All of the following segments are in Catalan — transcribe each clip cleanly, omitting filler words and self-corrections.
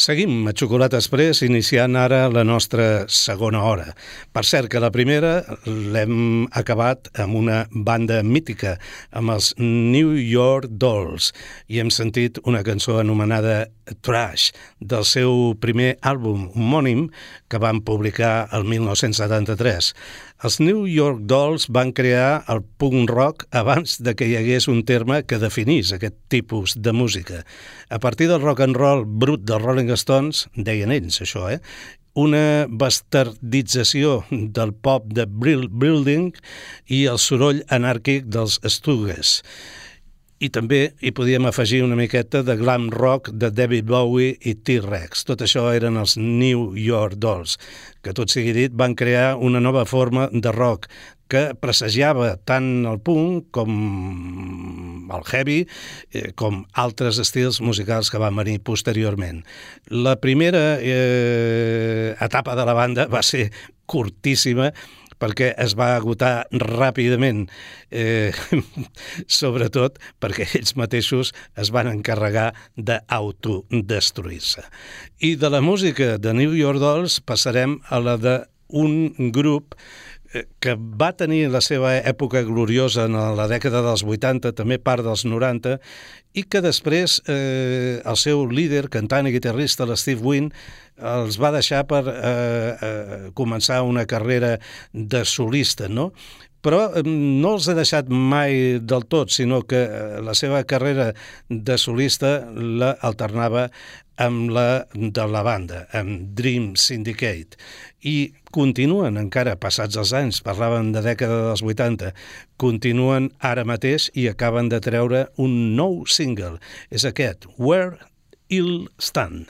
Seguim a Xocolata Express, iniciant ara la nostra segona hora. Per cert que la primera l'hem acabat amb una banda mítica, amb els New York Dolls, i hem sentit una cançó anomenada Trash, del seu primer àlbum homònim que van publicar el 1973. Els New York Dolls van crear el punk rock abans de que hi hagués un terme que definís aquest tipus de música. A partir del rock and roll brut dels Rolling Stones, deien ells això, una bastardització del pop de Brill Building i el soroll anàrquic dels Stooges. I també hi podíem afegir una miqueta de glam rock de David Bowie i T-Rex. Tot això eren els New York Dolls, que tot sigui dit van crear una nova forma de rock que presagiava tant el punk com el heavy, com altres estils musicals que van venir posteriorment. La primera etapa de la banda va ser curtíssima, perquè es va agotar ràpidament, sobretot perquè ells mateixos es van encarregar d'autodestruir-se. I de la música de New York Dolls passarem a la d'un grup que va tenir la seva època gloriosa en la dècada dels 80, també part dels 90, i que després el seu líder, cantant i guitarrista, l'Steve Wynn, els va deixar per començar una carrera de solista, no? Però no els ha deixat mai del tot, sinó que la seva carrera de solista l'alternava amb la de la banda, amb Dream Syndicate. I continuen encara, passats els anys, parlàvem de dècada dels 80, continuen ara mateix i acaben de treure un nou single. És aquest, Where I'll Stand.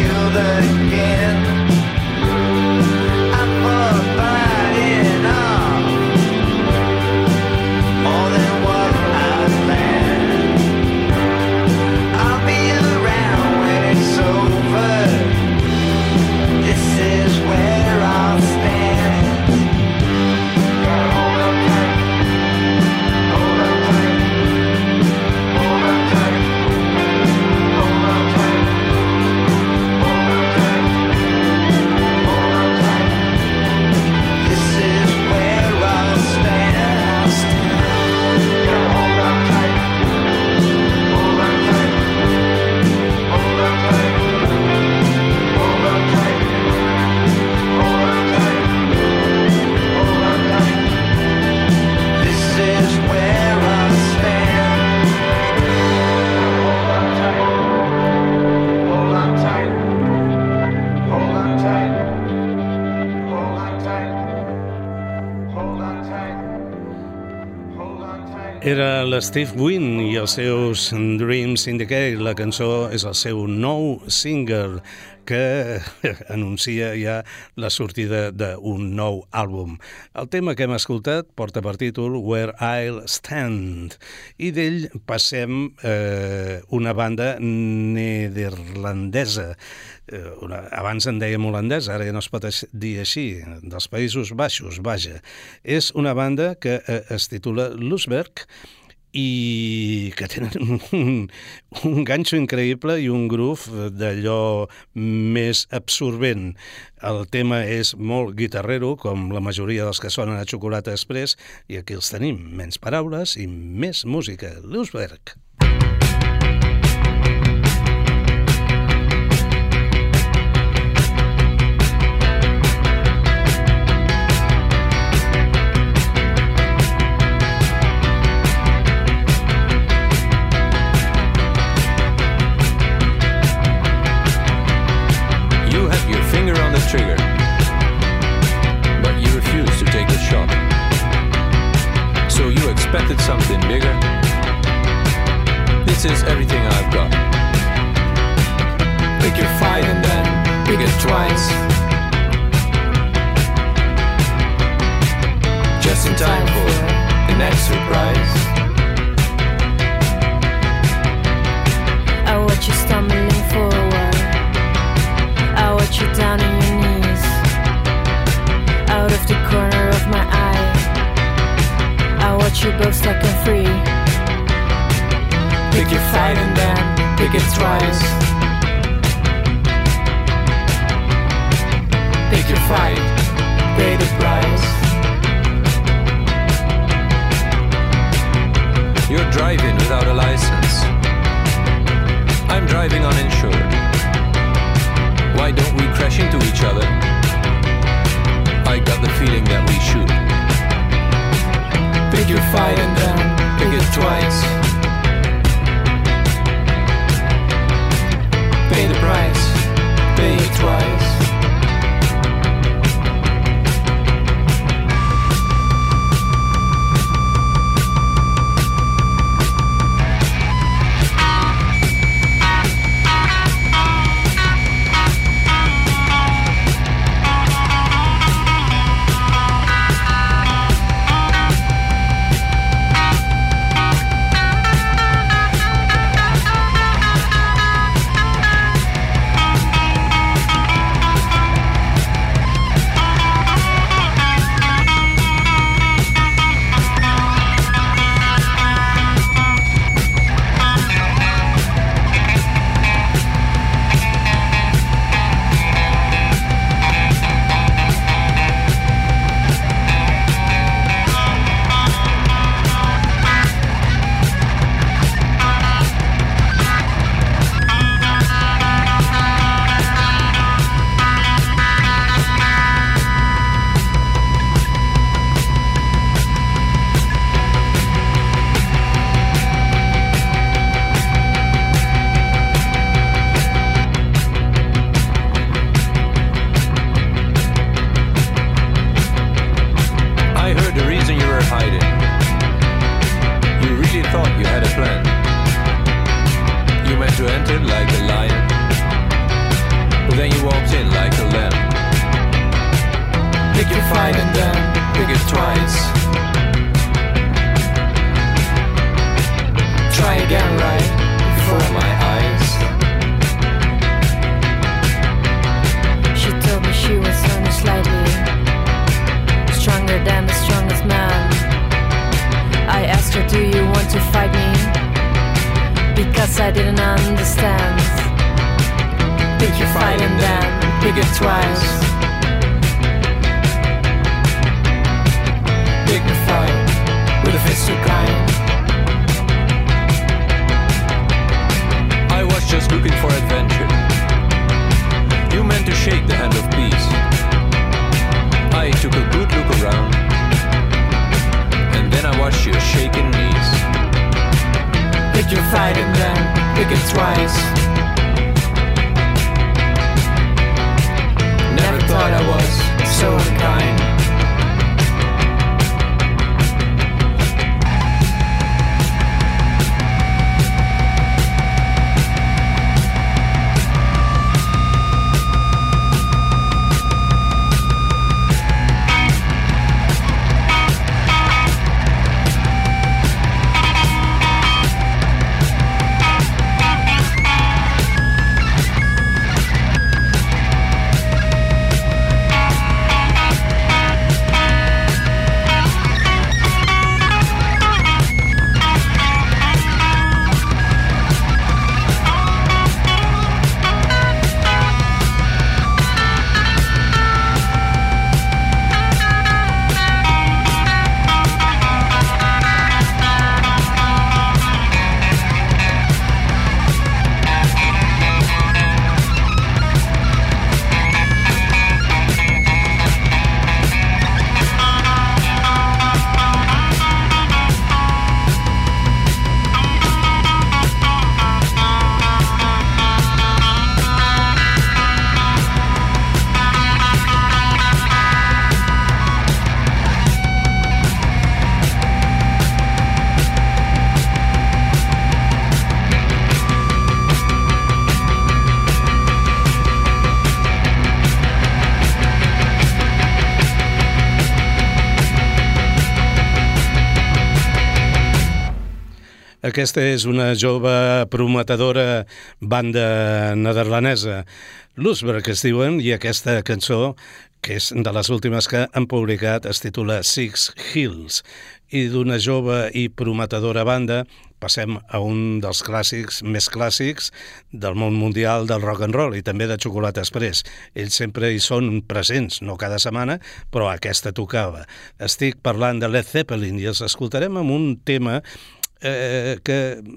killed again. I'm providing all more than what I planned. I'll be around when it's over. This is where I'll stand. Hold on tight, hold on tight, hold on tight, hold on tight, hold on tight, hold on tight. This is where I'll stand. Hold on tight, hold on tight, hold on tight, hold on tight, hold on tight, hold on tight. This is where I'll stand. Hold on tight, hold on tight, hold on tight, hold on tight, hold on tight. Era l'Steve Wynn i els seus Dreams Indicate. La cançó és el seu nou single que anuncia ja la sortida d'un nou àlbum. El tema que hem escoltat porta per títol Where I'll Stand i d'ell passem una banda nederlandesa. Abans en dèiem holandesa, ara ja no es pot dir així, dels Països Baixos, vaja. És una banda que es titula Loosberg i que tenen un ganxo increïble i un groove d'allò més absorbent. El tema és molt guitarrero, com la majoria dels que sonen a Xocolata Express, i aquí els tenim, menys paraules i més música. Loosberg. Trigger, but you refused to take the shot. So you expected something bigger. This is everything I've got. Pick your fight and then pick it twice. Just in time for the next surprise. I watch you stumbling forward. I watch you down on your knees. Out of the corner of my eye, I watch you both stuck and free. Pick your fight and then pick it twice. Pick your fight, pay the price. You're driving without a license. I'm driving uninsured. Why don't we crash into each other? I got the feeling that we should. Pick your fight and then pick it twice. walked in like a lamb. Pick your fight and then pick it twice. Try again right before my eyes. She told me she was only slightly stronger than the strongest man. I asked her, do you want to fight me? Because I didn't understand. Pick your fight and then pick it twice. Pick the fight with a fist too kind. I was just looking for adventure. You meant to shake the hand of peace. I took a good look around, and then I watched your shaking knees. Pick your fight and then pick it twice. Never thought I was so unkind. Aquesta és una jove prometedora banda nederlandesa, Loesberg es diuen, i aquesta cançó, que és de les últimes que han publicat, es titula Six Hills. I d'una jove i prometedora banda passem a un dels clàssics més clàssics del món mundial del rock and roll i també de Chocolate Express. Ells sempre hi són presents, no cada setmana, però aquesta tocava. Estic parlant de Led Zeppelin i els escoltarem amb un tema que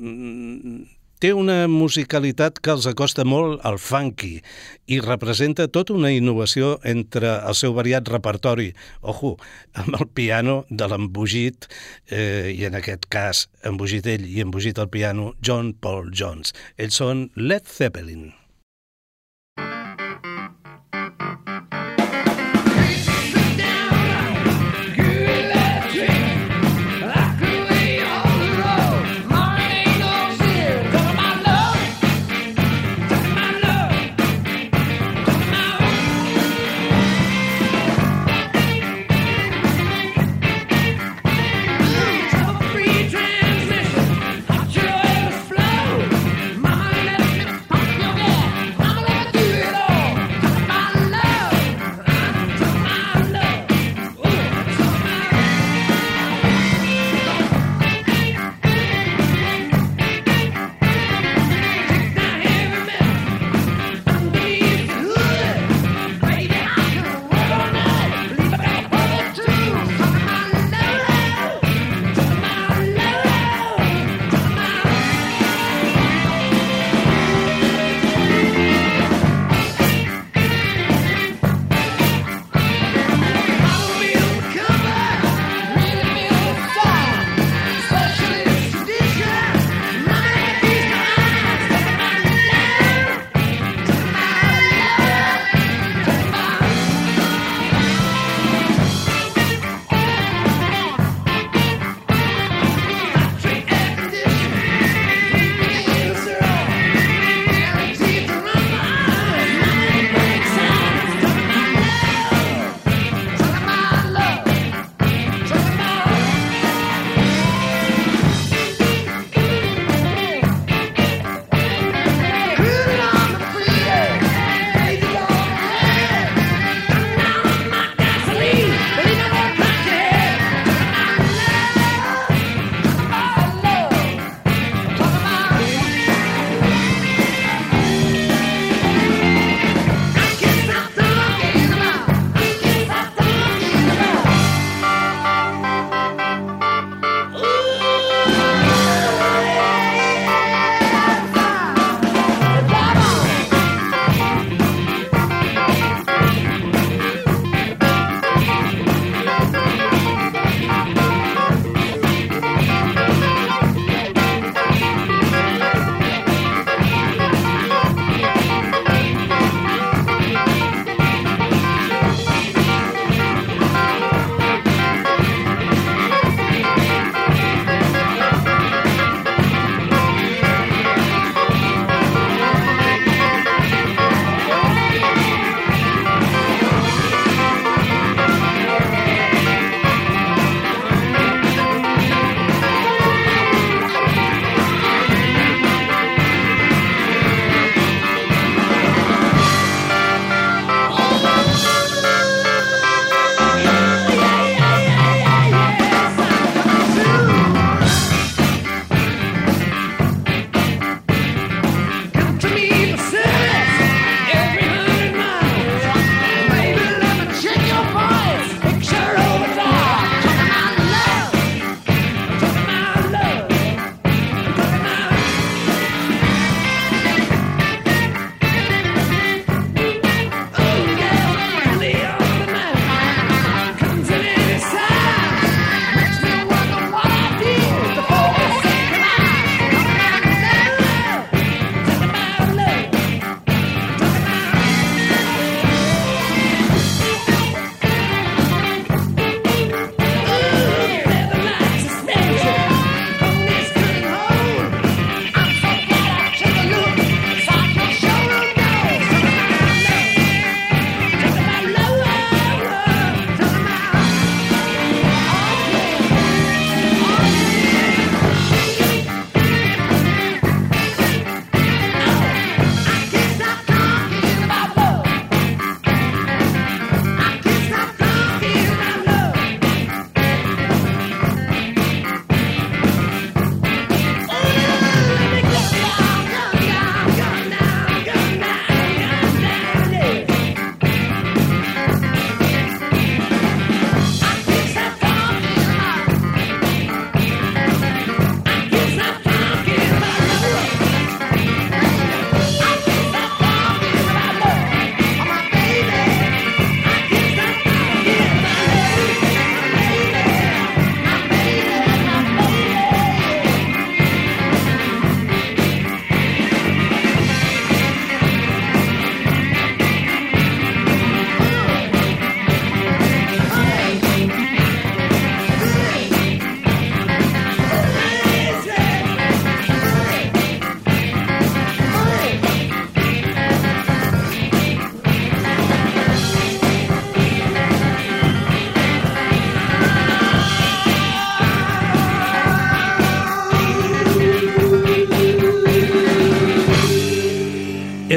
té una musicalitat que els acosta molt al funky i representa tota una innovació entre el seu variat repertori, ojo, amb el piano de l'embogit, i en aquest cas embogit ell i embogit el piano, John Paul Jones. Ells són Led Zeppelin. Transmission, hot your ever flow. Mama, let me pump your gas.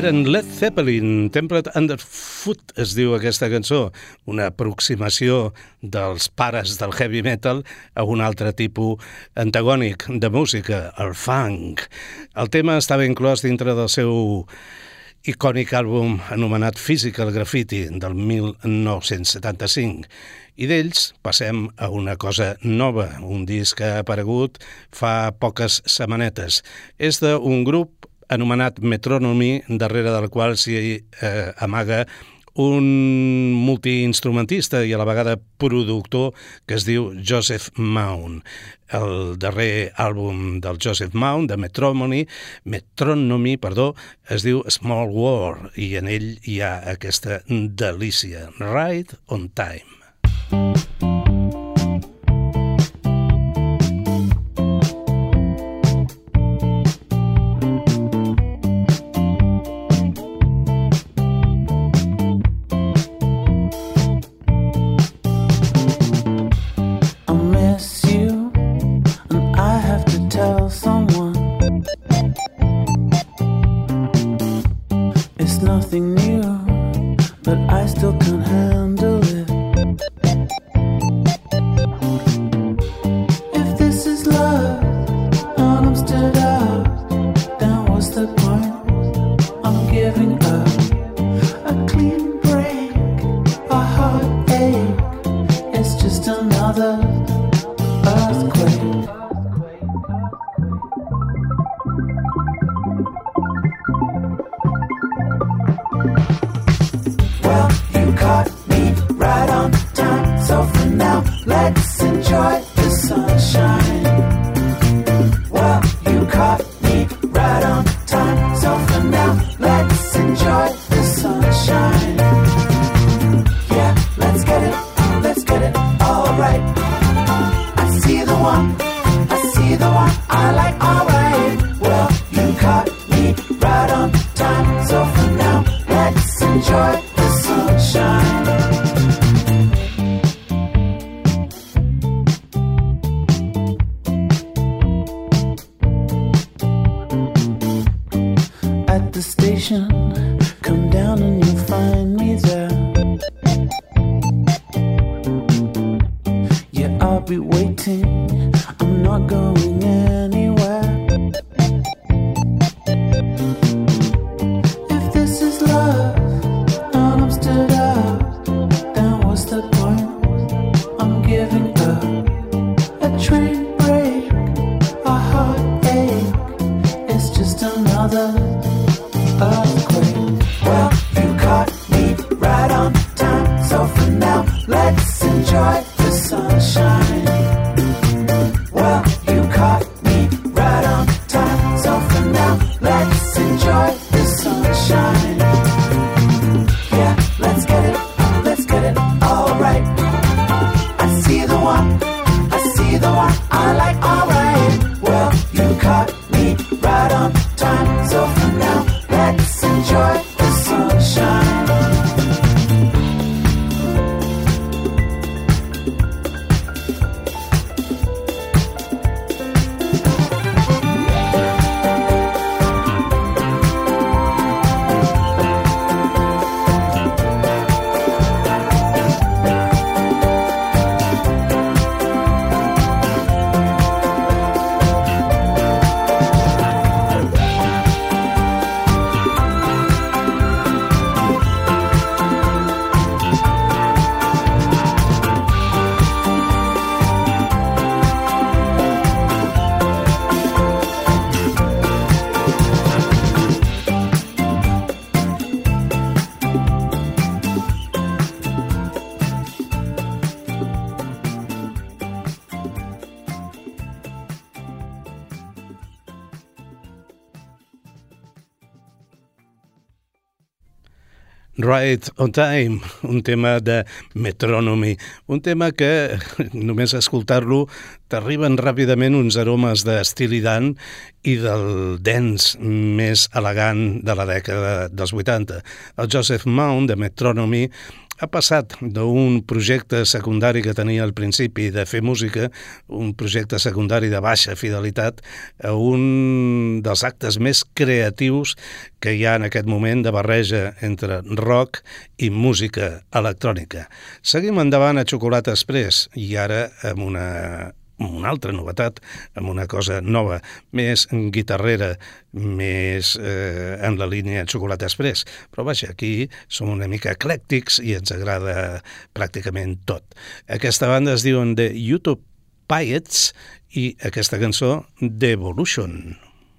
Eren Led Zeppelin, Templed Underfoot es diu aquesta cançó, una aproximació dels pares del heavy metal a un altre tipus antagònic de música, el funk. El tema estava inclòs dintre del seu icònic àlbum anomenat Physical Graffiti del 1975. I d'ells passem a una cosa nova, un disc que ha aparegut fa poques setmanetes. És d'un grup anomenat Metronomy, darrere del qual s'hi amaga un multiinstrumentista i a la vegada productor que es diu Joseph Mount. El darrer àlbum del Joseph Mount, de Metronomy, es diu Small War, i en ell hi ha aquesta delícia, Right on Time. Nothing new, but I still can't handle it. If this is love, and I'm stood out, then what's the point? I'm giving up. A clean break, a heartache, it's just another earthquake. Well, you caught me right on time, so for now, let's enjoy the sunshine. Well, you caught me right on time, so for now, let's enjoy the sunshine. Yeah, let's get it, alright. I see the one, I like, alright. Well, you caught me right on time, so for now, let's enjoy the sunshine. At the station, come down and you'll find me there. Yeah, I'll be waiting, I'm not going anywhere. If this is love, and I'm stood out, then what's the point? I'm giving up. A train break, a heartache, it's just another earthquake. Well, you caught me right on time, so for now, let's enjoy the sunshine. Well, you caught me right on time, so for now, let's enjoy the sunshine. Yeah, let's get it, alright. I see the one, I like, alright. Well, you caught me right on time, so for now, let's enjoy the sunshine. Right on Time, un tema de Metronomy, un tema que només escoltar-lo t'arriben ràpidament uns aromes de Steely Dan i del dance més elegant de la dècada dels 80. El Joseph Mount de Metronomy Ha passat d'un projecte secundari que tenia al principi de fer música, un projecte secundari de baixa fidelitat, a un dels actes més creatius que hi ha en aquest moment de barreja entre rock i música electrònica. Seguim endavant a Chocolate Express i ara amb una altra novetat, amb una cosa nova, més guitarrera, més en la línia Chocolate Express. Però vaja, aquí som una mica eclèctics i ens agrada pràcticament tot. Aquesta banda es diuen The YouTube Pirates i aquesta cançó Devolution.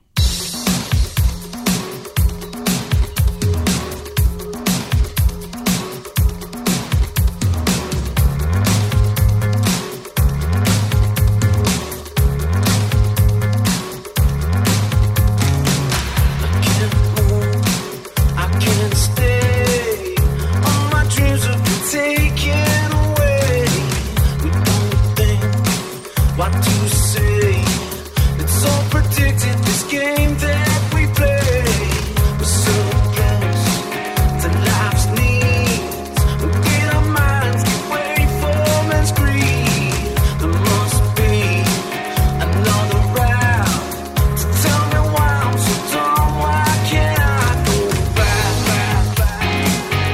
What to say? It's so predicted, this game that we play. We're so close to life's needs. We get our minds get away from and scream. There must be another round to tell me why I'm so dumb. Why can't I go back, back, back?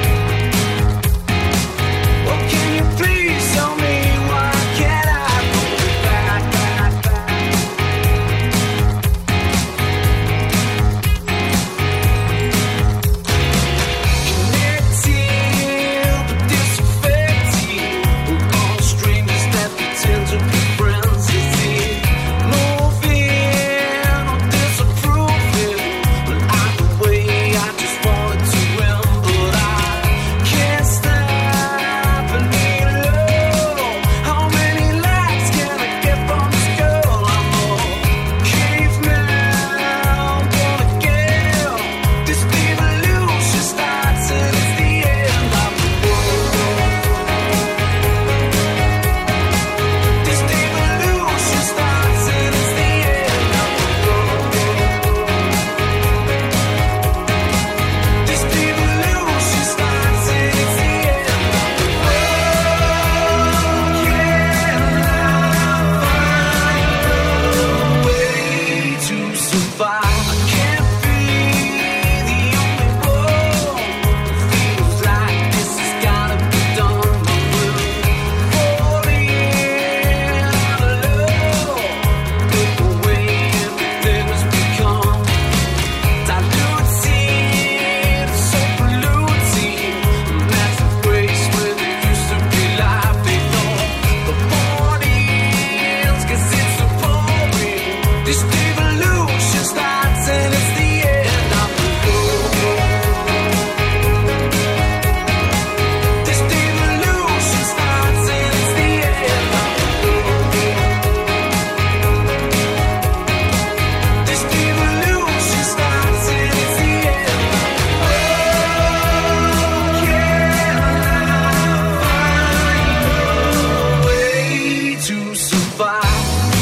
Oh, can you please tell me why can't I go back, back, back? Connected, but disaffected. We're all strangers that pretend to be friends. Is it moving or disapproving? But either way, I just want it to end. But I can't stop and need love. How many likes can I get from this girl? I'm a caveman, born again. This evolution starts and it's the end of the world. This evolution starts and it's the end of the world. This evolution starts and it's the end of the world. Can I find a way to survive? I can't be the only one. Feels like this has gotta be done. But we're falling out of love. Look the way everything has become. Diluted, so polluted. Massive grace where there used to be life. They thought the bodies, 'cause it's so boring. This evolution starts and it's the end of the world. This evolution starts and it's the end of the world. This evolution starts and it's the end of the world. Can I find a way to survive?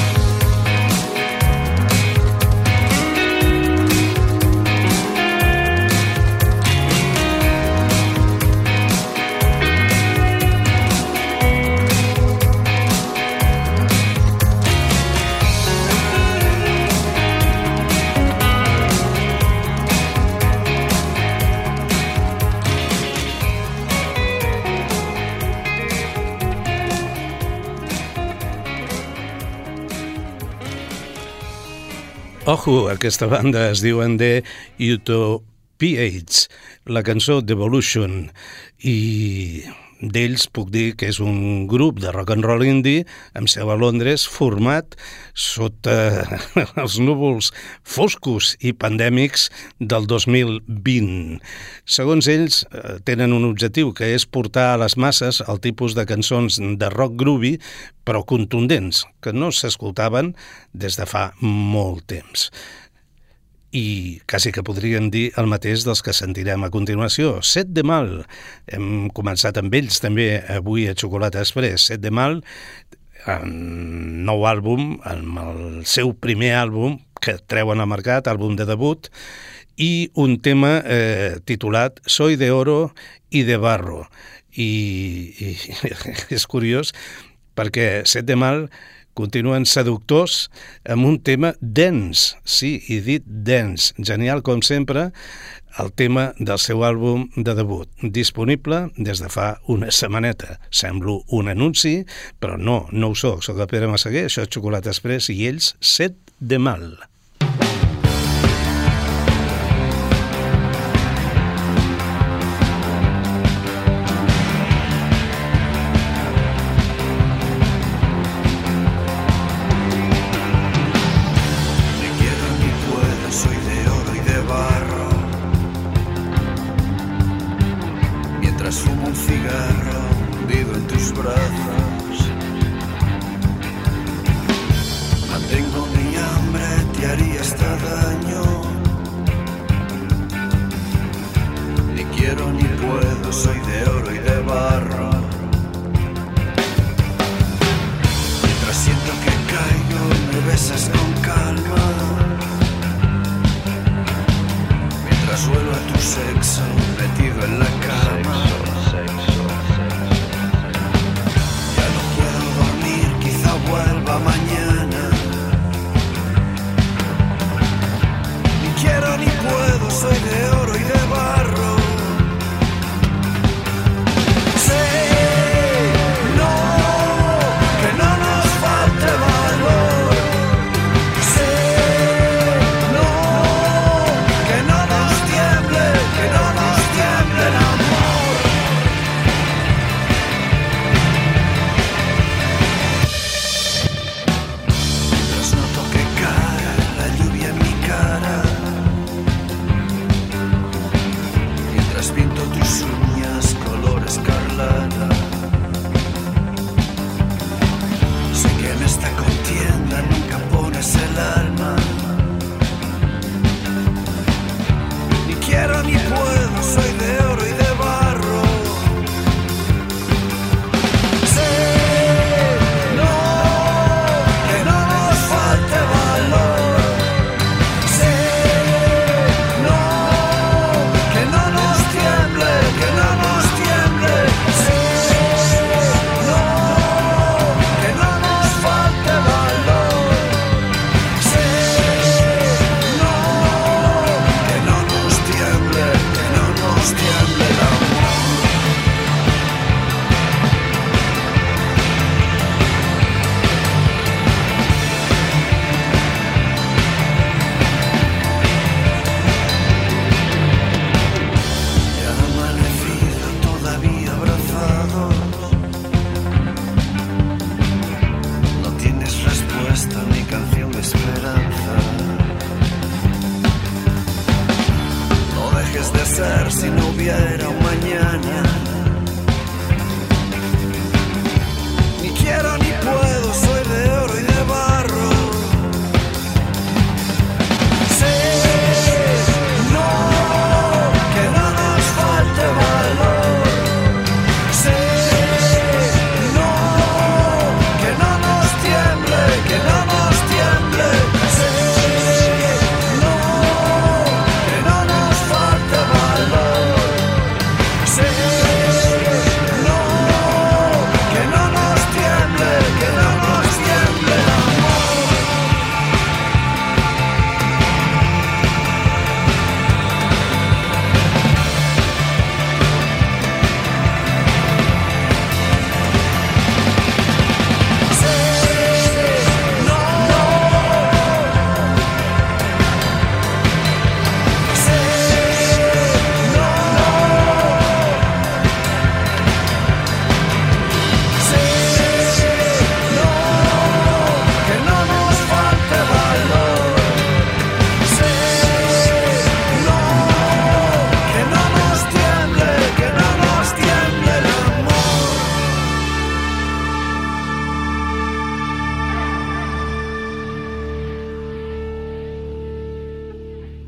Ojo, aquesta banda es diuen The Utopiates, la cançó Devolution, i d'ells puc dir que és un grup de rock and roll indie amb seu a Londres format sota els núvols foscos i pandèmics del 2020. Segons ells, tenen un objectiu que és portar a les masses el tipus de cançons de rock groovy però contundents, que no s'escoltaven des de fa molt temps. I quasi que podríem dir el mateix dels que sentirem a continuació. Set de Mal. Hem començat amb ells també avui a Chocolate Express. Set de Mal, nou àlbum, amb el seu primer àlbum que treuen al mercat, àlbum de debut, i un tema titulat Soy de oro y de barro. I és curiós perquè Set de Mal continuen seductors amb un tema dance, sí, he dit dance, genial com sempre, el tema del seu àlbum de debut, disponible des de fa una setmaneta. Semblo un anunci, però no ho soc el Pere Massaguer, això és Xocolata Express i ells Set de Mal. Fumo un cigarro hundido en tus brazos. Mantengo mi hambre, te haría hasta daño. Ni quiero ni puedo, soy de oro y de barro. Mientras siento que caigo, me besas con calma. Mientras vuelo a tu sexo, metido en la cama. Vuelva mañana. Ni quiero ni puedo, soy de oro y de barro. Sé, no, que no nos falte valor. Sé, no, que no nos tiemble el amor. Pinto tus uñas color escarlata. Sé que en esta contienda nunca pones el alma. Ni quiero ni puedo, soy de oro y de barro. Sé, no, que no nos falte valor. Si no hubiera un mañana, ni quiero ni puedo, soy de oro y de barro. Sé, no, que no nos falte valor. Sé, no, que no nos tiemble, que no nos tiemble. Sé, no, que no nos falte valor.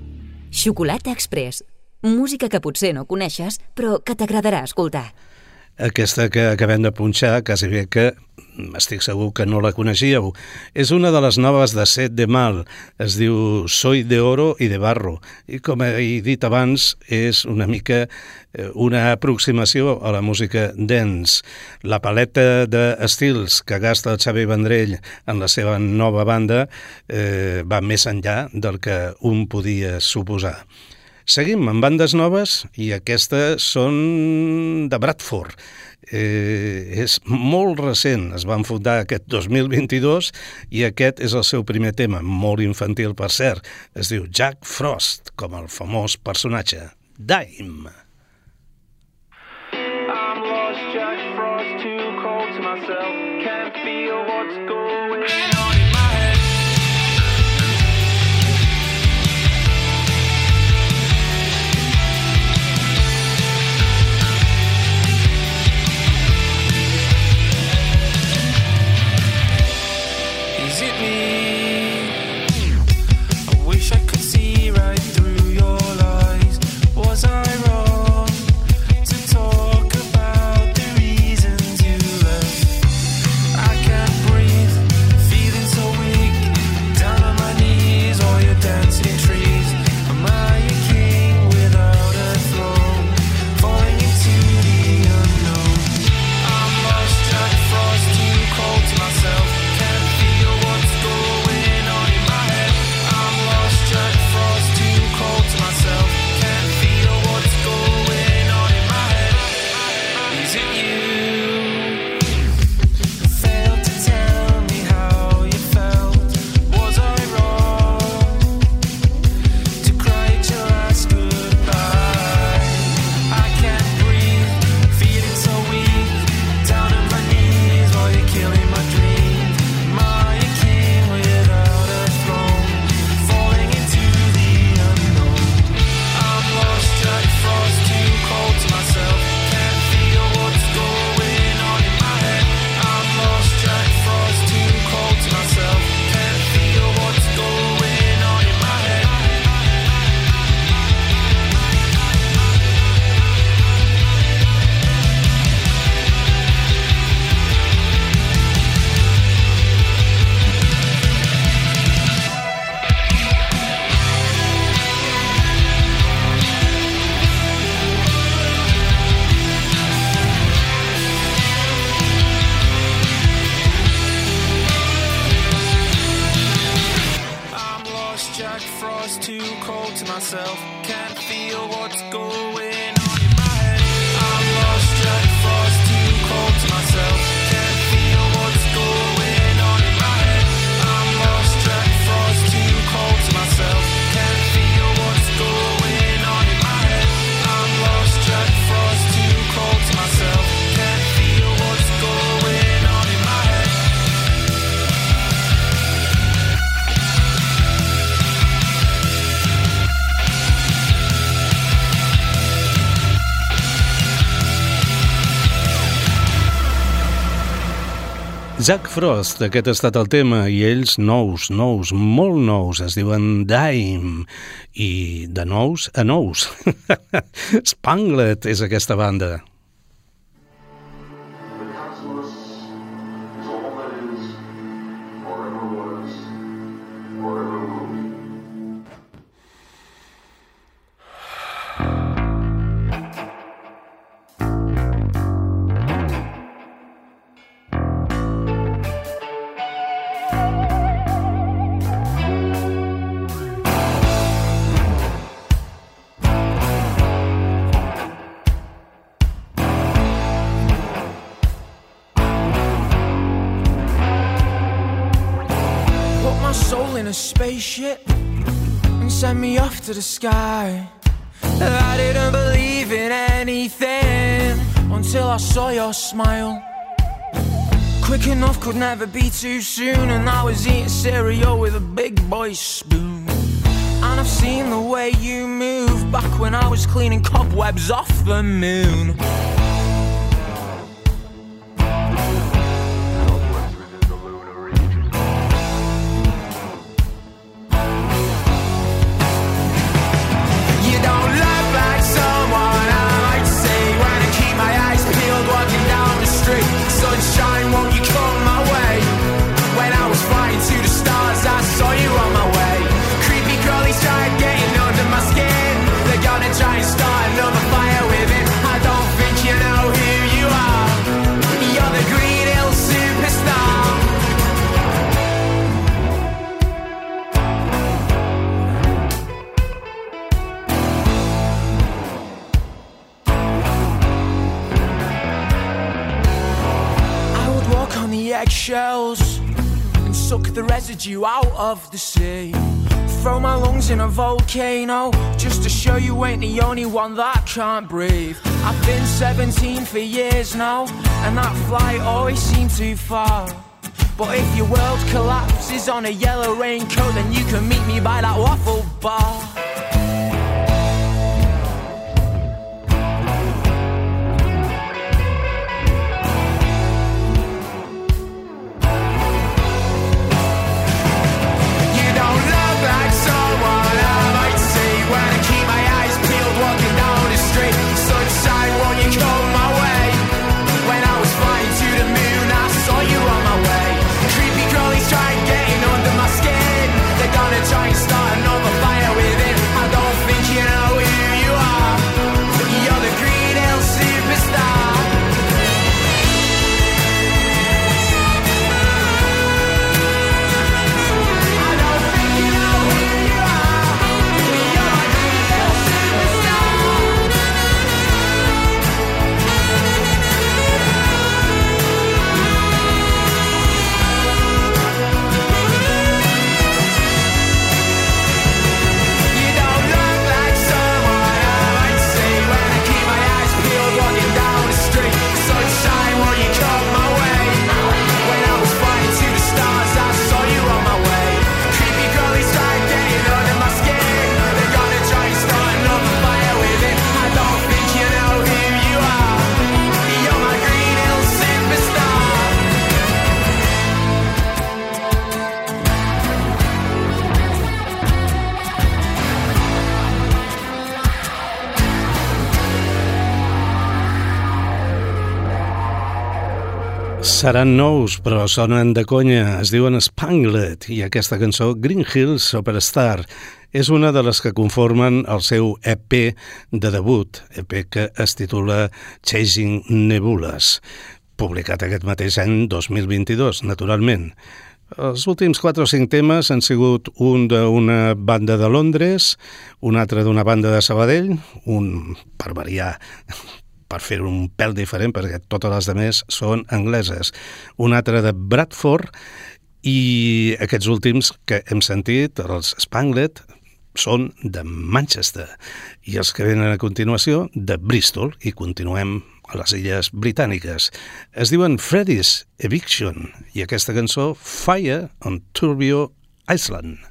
Xocolata Express. Música que potser no coneixes, però que t'agradarà escoltar. Aquesta que acabem de punxar, quasi bé que estic segur que no la coneixíeu. És una de les noves de Set de Mal. Es diu Soy de oro y de barro. I com he dit abans, és una mica una aproximació a la música dance. La paleta d'estils que gasta el Xavi Vendrell en la seva nova banda va més enllà del que un podia suposar. Seguim amb bandes noves i aquestes són de Bradford. És molt recent, es van fundar aquest 2022 i aquest és el seu primer tema, molt infantil per cert. Es diu Jack Frost, com el famós personatge Dime. I'm lost, Jack Frost, too cold to myself. Can't feel what's going on in my head. Is it me? I wish I could see right through your lies. Was I wrong to talk about the reasons you left? I can't breathe, feeling so weak, down on my knees, all your dancing trees. Am I a king without a throne, falling into the unknown? I'm lost, Jack Frost, too cold to myself. Can't feel what's going on in my head. I'm lost, Jack Frost, too cold to myself. Can't feel what's going on in my head. Is it you? Failed to tell me how you felt. Was I wrong to cry at your last goodbye? I can't breathe, feeling so weak, down on my knees while you're killing my dream. Am I a king without a throne, falling into the unknown? I'm lost, Jack Frost, too cold to myself. Can't feel what's going on in my head. I'm lost, Jack Frost, too cold to myself. Can't feel what's going on in my head. I'm lost, Jack Frost, too cold to myself. Can't feel what's going on in my head. I'm lost, Jack Frost, too cold to myself. Can't feel what's going on in my head. I'm lost, Jack Frost, too cold to myself. Can't feel what's going on in my head. I'm lost, Jack Frost, too cold to myself. Can't feel what's going on in my head. Jack Frost, aquest ha estat el tema, i ells nous, molt nous, es diuen Dime, i de nous a nous. Spangled és aquesta banda. The cosmos is all that is, or ever was, or ever will be. Put my soul in a spaceship and send me off to the sky. I didn't believe in anything until I saw your smile. Quick enough could never be too soon, and I was eating cereal with a big boy spoon. And I've seen the way you move back when I was cleaning cobwebs off the moon. You don't look like someone I might say when I keep my eyes peeled. What the eggshells and suck the residue out of the sea. Throw my lungs in a volcano just to show you ain't the only one that can't breathe. I've been 17 for years now, and that flight always seemed too far. But if your world collapses on a yellow raincoat, then you can meet me by that waffle bar. Try and start another fire within. I don't think you know who you are. You're the Green Hill superstar. I don't think you know who you are. You're my Green Hill superstar. Seran nous, però sonen de conya. Es diuen Spangled, i aquesta cançó, Green Hill Superstar, és una de les que conformen el seu EP de debut, EP que es titula Chasing Nebulas, publicat aquest mateix any 2022, naturalment. Els últims 4 o 5 temes han sigut un d'una banda de Londres, un altre d'una banda de Sabadell, un, per variar, per fer un pèl diferent, perquè totes les demés són angleses, un altre de Bradford, i aquests últims que hem sentit, els Spangled, són de Manchester, i els que venen a continuació de Bristol, i continuem a les Illes Britàniques. Es diuen Freddy's Eviction, i aquesta cançó, Fire on Turbio Island.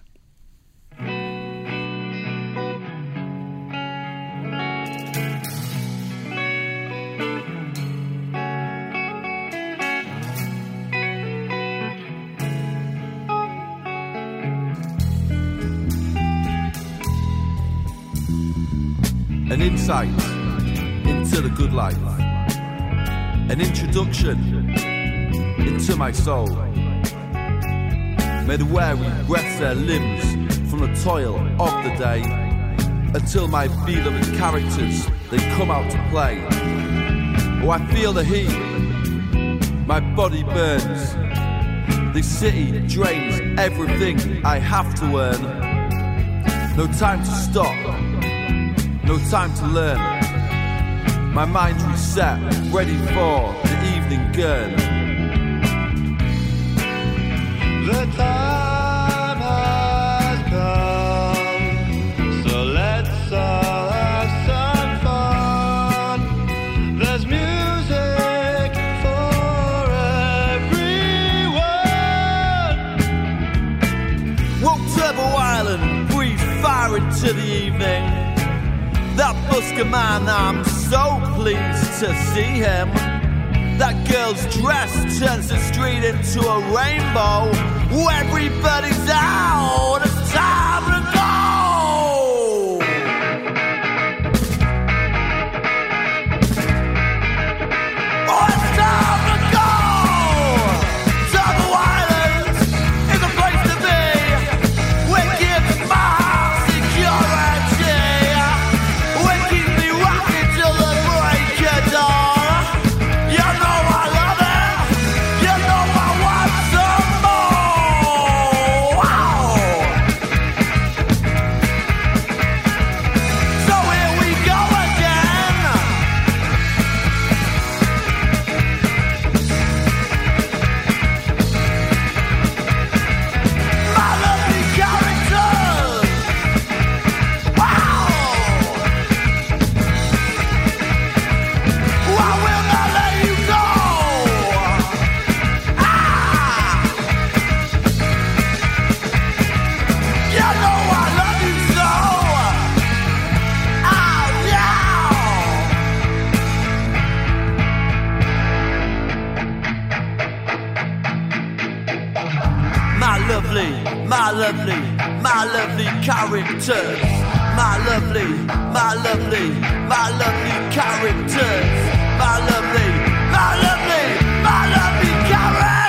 An insight into the good life, an introduction into my soul. May the weary rest their limbs from the toil of the day, until my beloved characters, they come out to play. Oh, I feel the heat, my body burns. This city drains everything I have to earn. No time to stop, no time to learn. My mind's reset, ready for the evening gurn. The time has come, so let's all have some fun. There's music for everyone. Walk Turbo Island, breathe fire into the evening. That busker man, I'm so pleased to see him. That girl's dress turns the street into a rainbow. Everybody's out, it's time to go. Oh, it's time to go. Turbo Island is a place to be. We give my security. We keep me rocking till the break of dawn. You know I love it. You know I want some more. Wow. my lovely characters. My lovely characters. My lovely characters.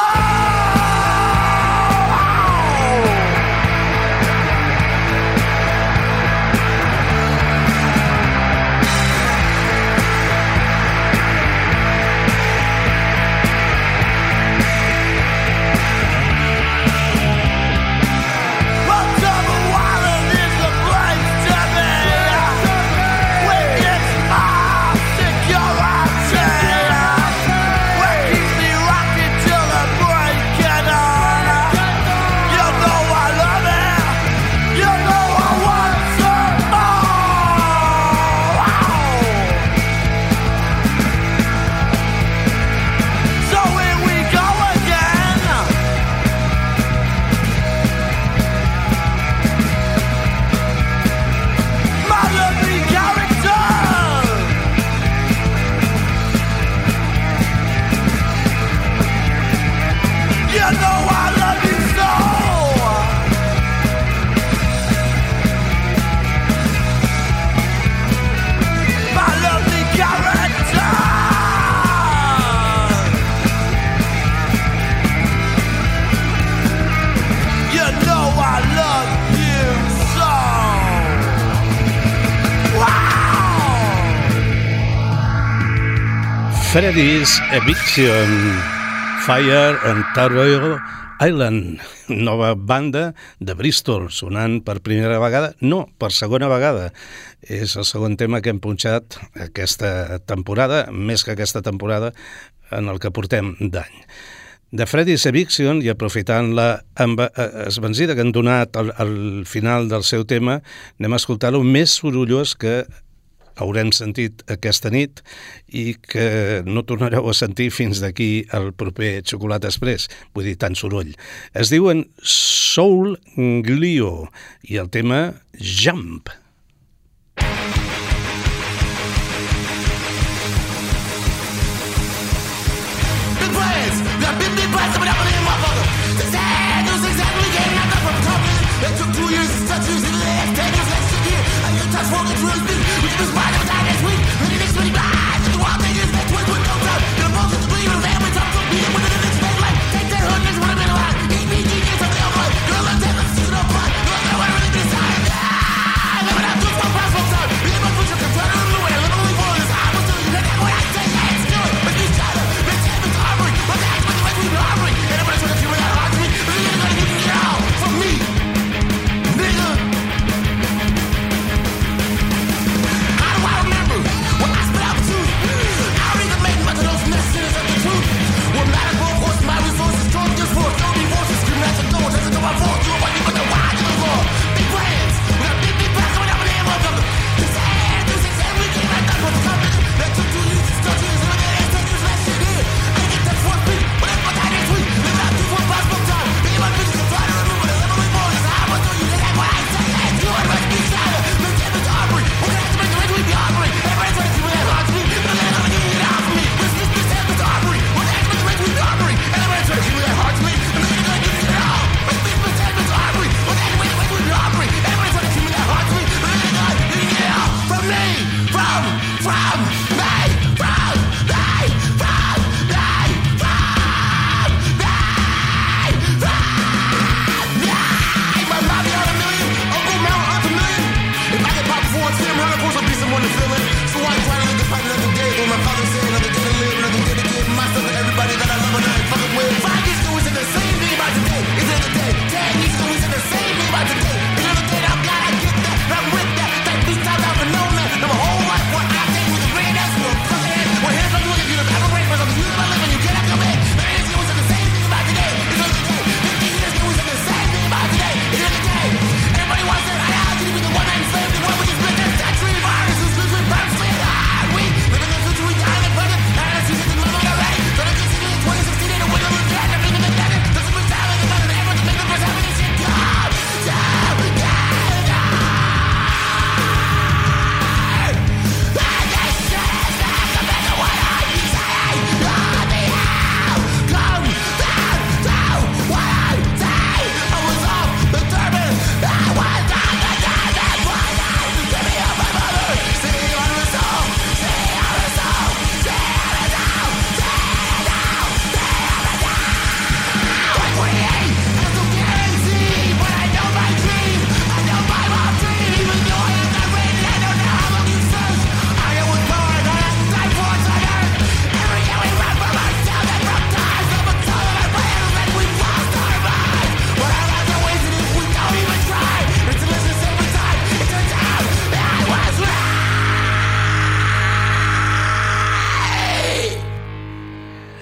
Freddy's Eviction, Fire on Tarboro Island, nova banda de Bristol, sonant per primera vegada, no, per segona vegada. És el segon tema que hem punxat aquesta temporada, més que aquesta temporada, en el que portem d'any. De Freddy's Eviction, i aprofitant la esbenzida que han donat al final del seu tema, anem a escoltar-lo més sorollós que haurem sentit aquesta nit i que no tornareu a sentir fins d'aquí al proper Xocolata Express, vull dir, tant soroll. Es diuen Soul Glio i el tema Jump. I'm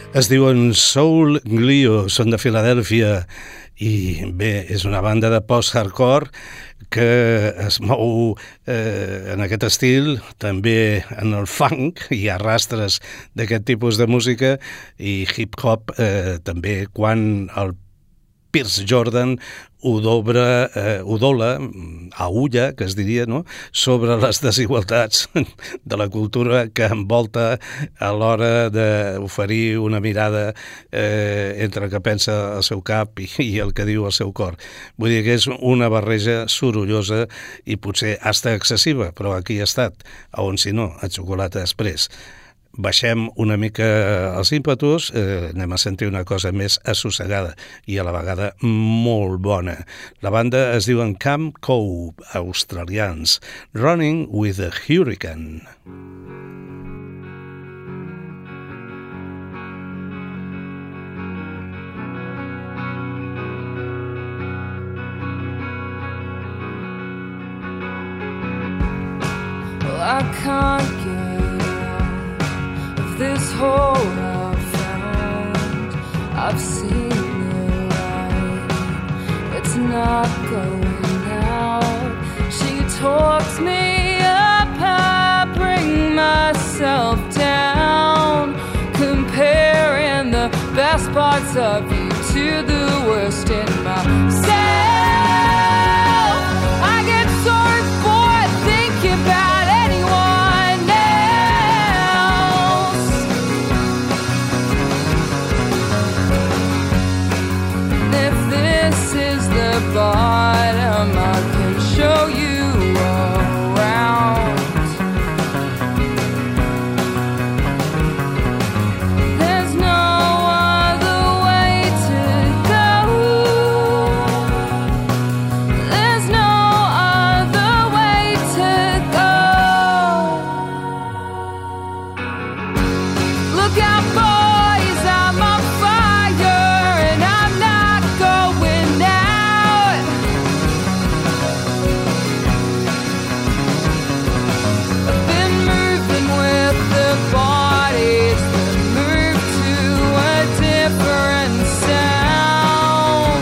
Es diuen Soul Glue, són de Filadèlfia i bé, és una banda de post-hardcore que es mou en aquest estil, també en el funk, hi ha rastres d'aquest tipus de música i hip-hop també quan el Pierce Jordan ho dobla a ulla, que es diria, no?, sobre les desigualtats de la cultura que envolta a l'hora d'oferir una mirada entre el que pensa el seu cap i el que diu el seu cor. Vull dir que és una barreja sorollosa i potser hasta excessiva, però aquí ha estat, on si no, a Xocolata Express. Baixem una mica els ímpetus, anem a sentir una cosa més assossegada i a la vegada molt bona. La banda es diuen Camp Cove, australians, Running with a Hurricane. Well, I can't get this hole I've found. I've seen the light, it's not going out. She talks me up, I bring myself down, comparing the best parts of you to the worst in myself. I get sore bored thinking about anyone else. If this is the bottom, I can show you around. There's no other way to go. There's no other way to go. Look out, boys, I'm on fire and I'm not going out. I've been moving with the bodies that move to a different sound.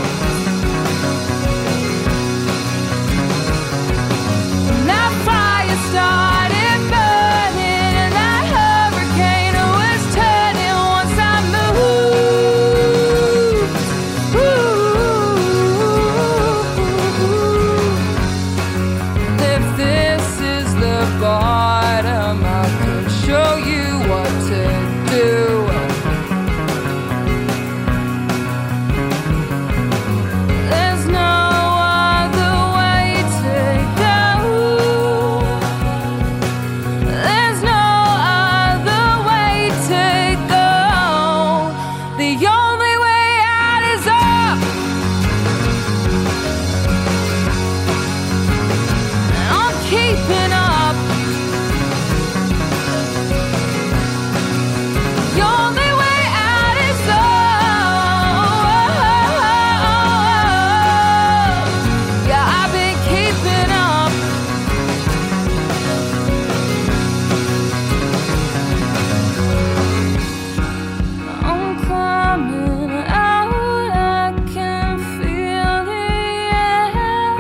And that fire started burning and that hurricane was turning once I moved. If this is the bottom, I can show you what to do. There's no other way to go. There's no other way to go. The only way out is up. I'm keeping up. The only way out is up. Yeah, I've been keeping up. I'm climbing out, I can feel the air.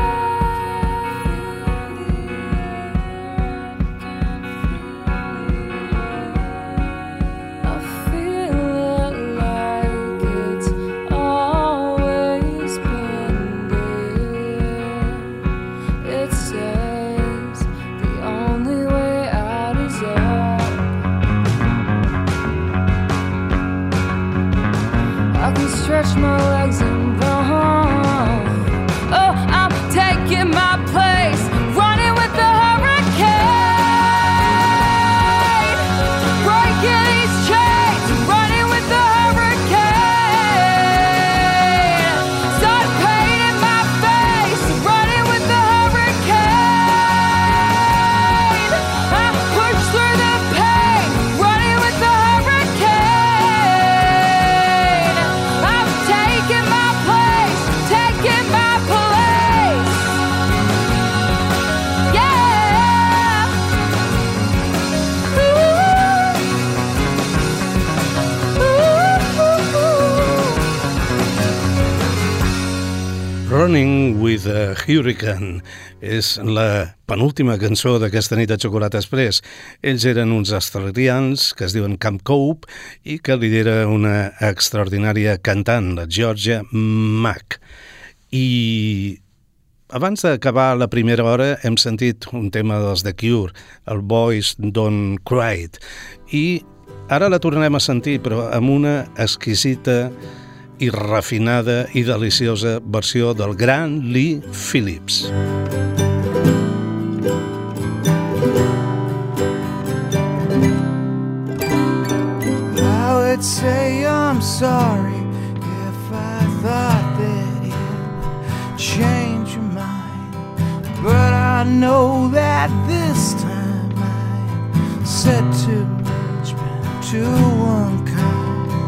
I feel it like it's always been there. It says the only way out is up. I can stretch my legs and run. Oh, I'm taking my place, running with the hurricane, breaking these chains, running with the hurricane. Sun pain in my face, running with the hurricane. I push through the pain, running with the hurricane. I've taken Running with a Hurricane és la penúltima cançó d'aquesta nit de Xocolata Express. Ells eren uns australians que es diuen Camp Cope i que lidera una extraordinària cantant, la Georgia Mack. I abans d'acabar la primera hora hem sentit un tema dels The Cure, el Boys Don't Cry. I ara la tornarem a sentir, però amb una exquisita i refinada i deliciosa versió del gran Lee Phillips. I would say I'm sorry if I thought that you'd change your mind, but I know that this time I said too much, been too unkind.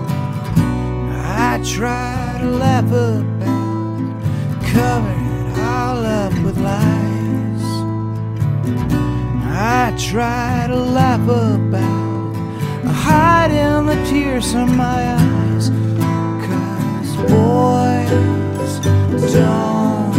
I try to laugh about, cover it all up with lies. I try to laugh about, hiding the tears from my eyes, 'cause boys don't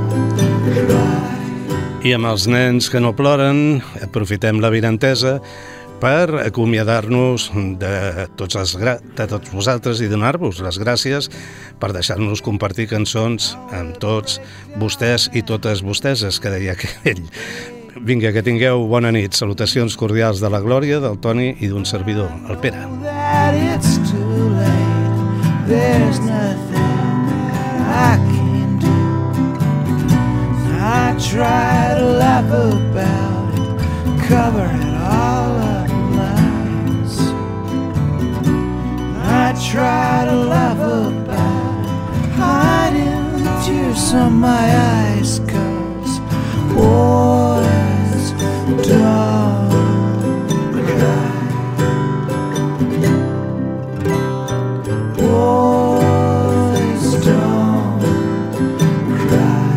cry. I amb els nens que no ploren, aprofitem la vinentesa per acomiadar-nos de tots vosaltres i donar-vos les gràcies per deixar-nos compartir cançons amb tots vostès i totes vosteses, que deia aquell. Vinga, que tingueu bona nit. Salutacions cordials de la Glòria, del Toni i d'un servidor, el Pere. That it's too late, there's nothing that I can do. I try to laugh about it, cover it all up. I try to laugh about it, hiding the tears from my eyes, 'cause boys don't cry. Boys don't cry.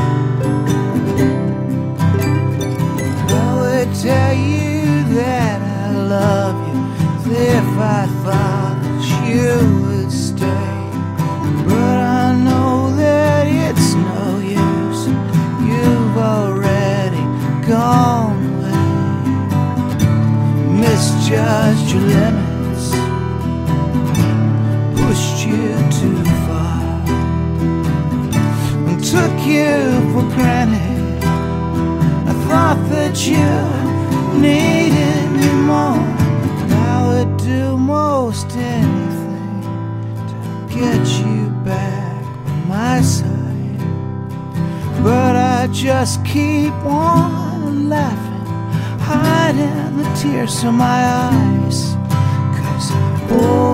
I would tell you that I love you if I thought you would stay, but I know that it's no use. You've already gone away, misjudged your limits, pushed you too far, and took you for granted. I thought that you needed me more. I would do most anything to get you back on my side, but I just keep on laughing, hiding the tears from my eyes, 'cause